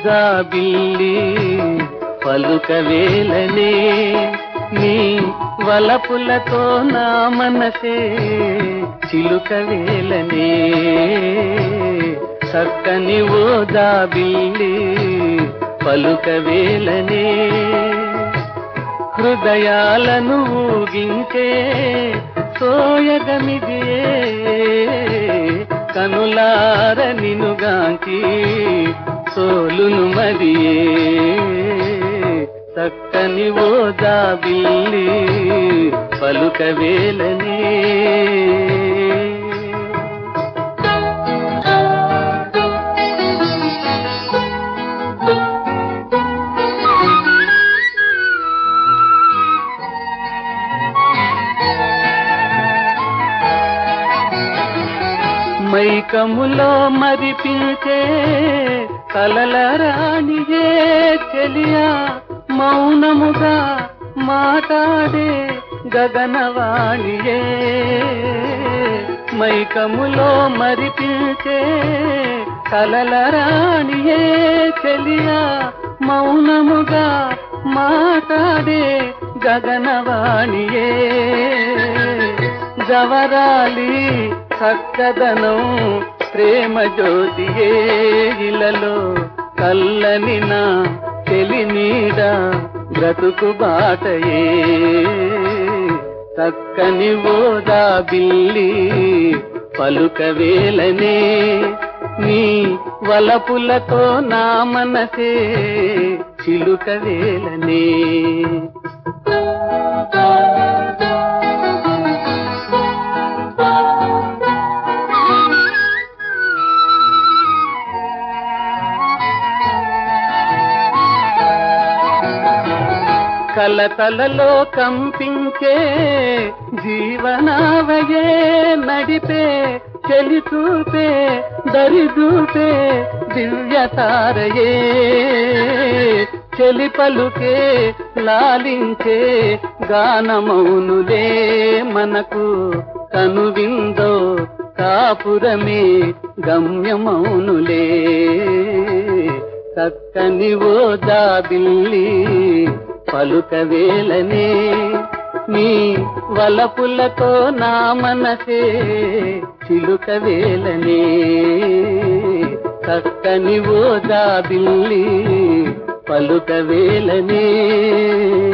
జాబిల్లి పలుకవేలనే నీ వలపులతో నా మనసే చిలుకవేలనే చక్కని ఓ జాబిల్లి పలుకవేలనే హృదయాలను ఊగించే సోయగమిదియే కనులార నినుగాంచి సోలును మదియే చక్కని ఓ జాబిల్లి పలుకవేలనే మైకములో మరిపించే కలల రాణియే చెలియా మౌనముగా మాట్లాడే గగనవాణియే మైకములో మరిపించే కలల రాణియే చెలియా మౌనముగా మాట్లాడే గగనవాణియే జవరాలి చక్కదనం ప్రేమ జ్యోతియే ఇలలో కల్లని నా తెలి నీడ బ్రతుకు బాటయే చక్కని ఓ జాబిల్లి పలుకవేలనే నీ వలపులతో నా మనసే చిలుకవేలనే కలతలలో కంపించే జీవనావయే నడిపే చెలిచూపే దరిదూపే దివ్యతారయే చెలి పలుకే లాలించే గానమౌనులే మనకు కనువిందో కాపురమే గమ్యమౌనులే చక్కని ఓ జాబిల్లి పలుకవేలనే నీ వలపులతో నా మనసే చిలుకవేలనే చక్కని ఓ జాబిల్లి పలుకవేలనే